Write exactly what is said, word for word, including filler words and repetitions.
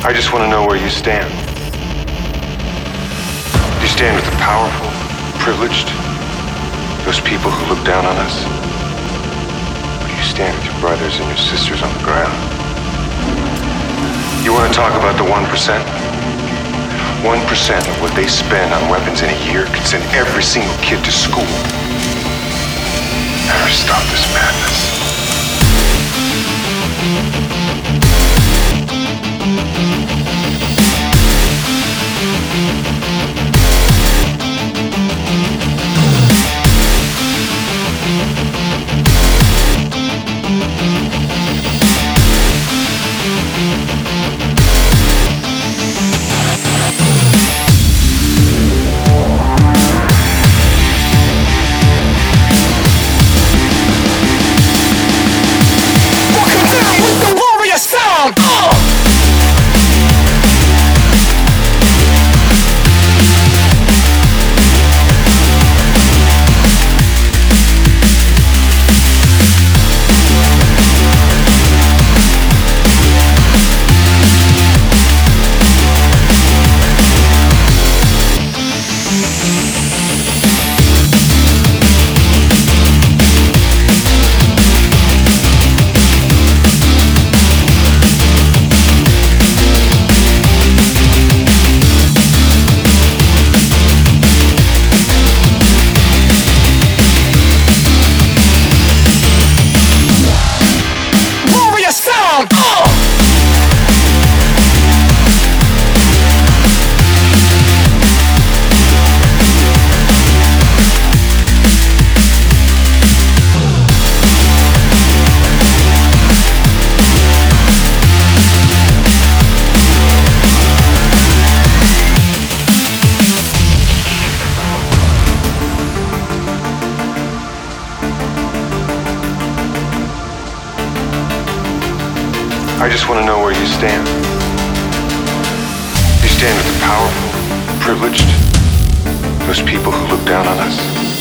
I just want to know where you stand. Do you stand with the powerful, privileged, those people who look down on us? Or do you stand with your brothers and your sisters on the ground? You want to talk about the one percent? one percent of what they spend on weapons in a year could send every single kid to school. Never stop this madness. I just want to know where you stand. Do you stand with the powerful, privileged, those people who look down on us?